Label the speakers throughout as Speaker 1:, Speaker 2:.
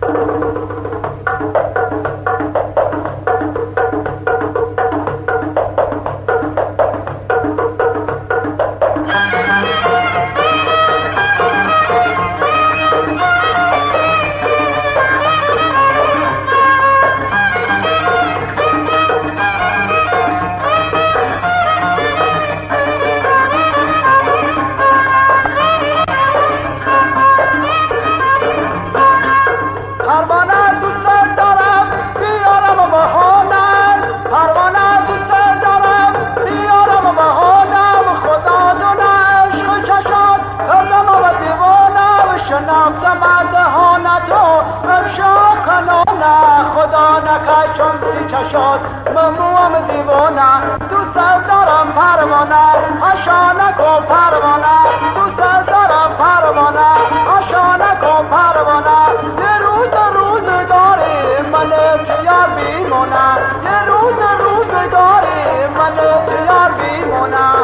Speaker 1: خدا نکه چون سی چشات مموام دیوانه دوست دارم پروانه اشانه کن پروانه دوست دارم پروانه اشانه کن پروانه یه روز داری من یار بیمونه یه روز داری من یار بیمونه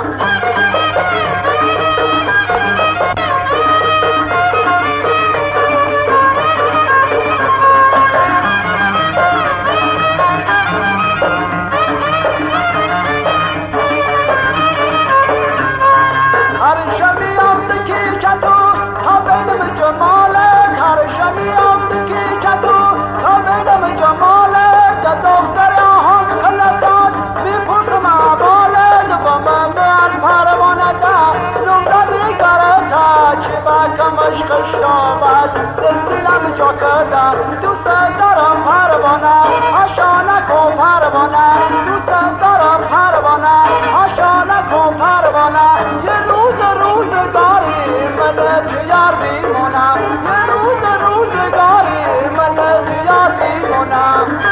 Speaker 1: کشتابد دلم جا کردم دوست دارم پروانه اشانه کن پروانه دوست دارم پروانه اشانه کن پروانه یه روز داری من یار بیمونم یه روز داری من یار بیمونم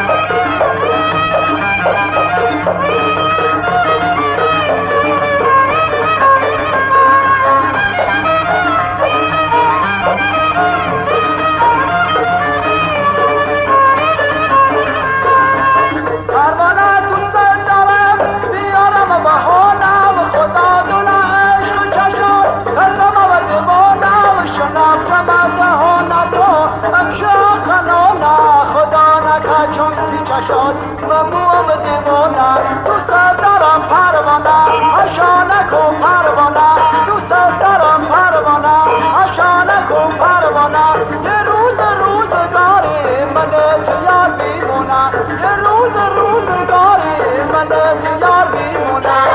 Speaker 1: چشات مموام دیوانه دوست دارم پروانه اشانه کن پروانه دوست دارم پروانه اشانه کن پروانه یه روز داری من یار بیمونه یه روز داری من یار بیمونه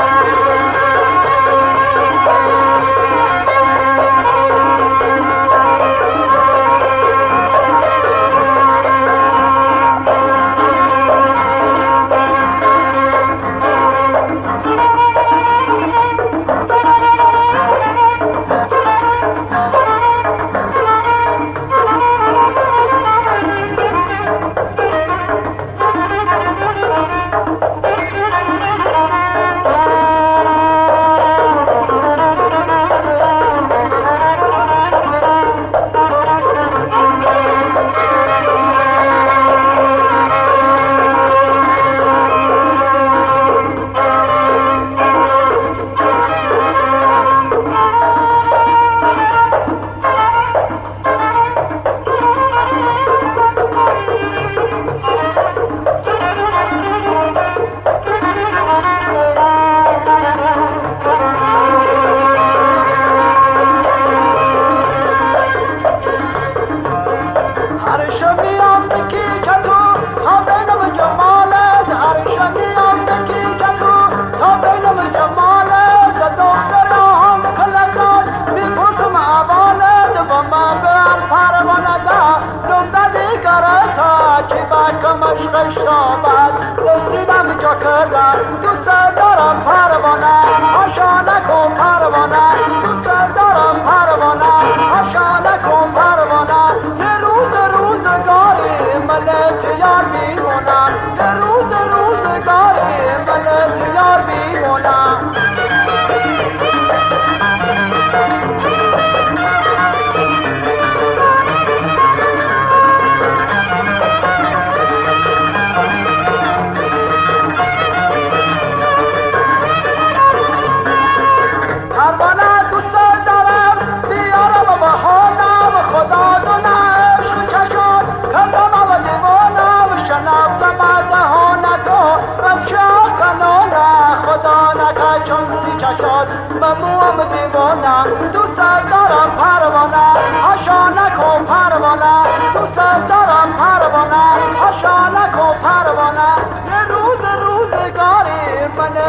Speaker 1: دوست دارم پروانه اشانه کن پروانه دوست دارم پروانه اشانه کن پروانه یه روز داری من یار بیمونم یه روز داری من یار بیمونم خدا دونه چون سی چشات مموام دیوانه دوست دارم پروانه آشا نکن پروانه دوست دارم پروانه آشا نکن پروانه یه روزگاری من